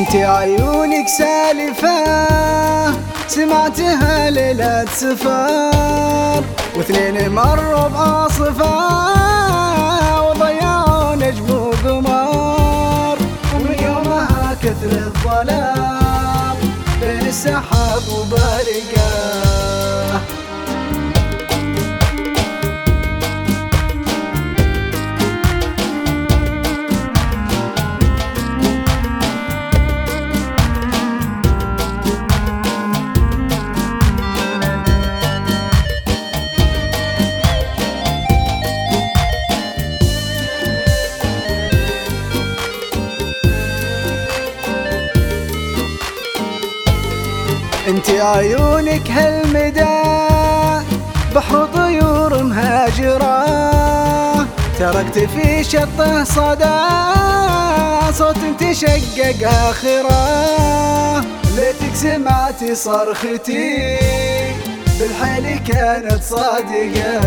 انت عيونك سالفة سمعتها ليلة سفر، واثنين مروا بعاصفة وضيعوا نجم وقمر، ومن يومها كثر الظلام بين السحاب وبارقة. انت عيونك هالمدى بحر طيور مهاجرة، تركت في شطه صدى صوت تشقق آخره، ليتك سمعتي صرختي بالحيل كانت صادقة.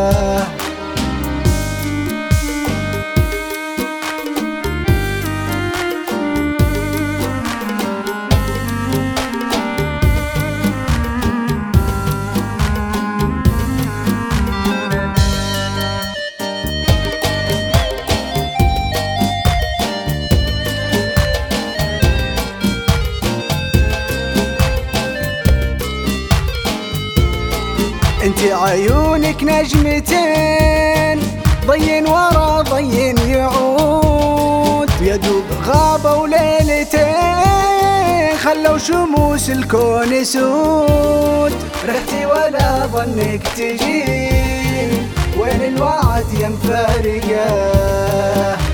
انت عيونك نجمتين ضي ورا ضي يعود، يدوب غابوا ليلتين خلوا شموس الكون سود، رحتي ولا ظنك تجين وين الوعد يا مفارقة.